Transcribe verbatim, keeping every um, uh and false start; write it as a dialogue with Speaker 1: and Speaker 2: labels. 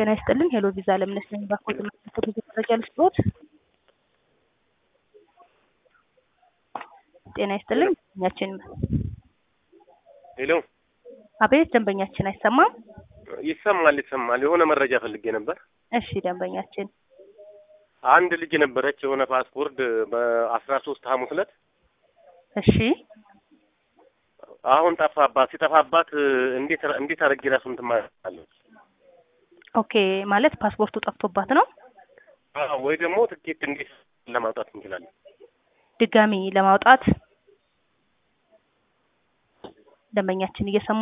Speaker 1: ጤና ይስጥልኝ ሄሎ ቪዛ ለምነሽ ነኝ ባኮት መጥተው ተደረጃ ልስጥዎት ጤና ይስጥልኝ ያችን
Speaker 2: ሄሎ
Speaker 1: አቤት ደንበኛችን አይሰማም
Speaker 2: ይሰማል ይሰማል የሆነ መረጃ ፈልጌ ነበር
Speaker 1: እሺ ደንበኛችን
Speaker 2: አንድ ልጅ ነበረች የሆነ ፓስፖርት በ13 ሐሙስ ዕለት
Speaker 1: እሺ
Speaker 2: አሁን ጠፋባት ሲጠፋባት እንዴት እንዴት አድርጌ ራሱን ትማራለች
Speaker 1: ኦኬ ማለት ፓስፖርቱ ጠፍቶባት ነው
Speaker 2: አዎ ወይ ደግሞ ትኬት እንዴት ለማውጣት እንችላለን
Speaker 1: ድጋሚ ለማውጣት ደንበኛችን እየሰሙ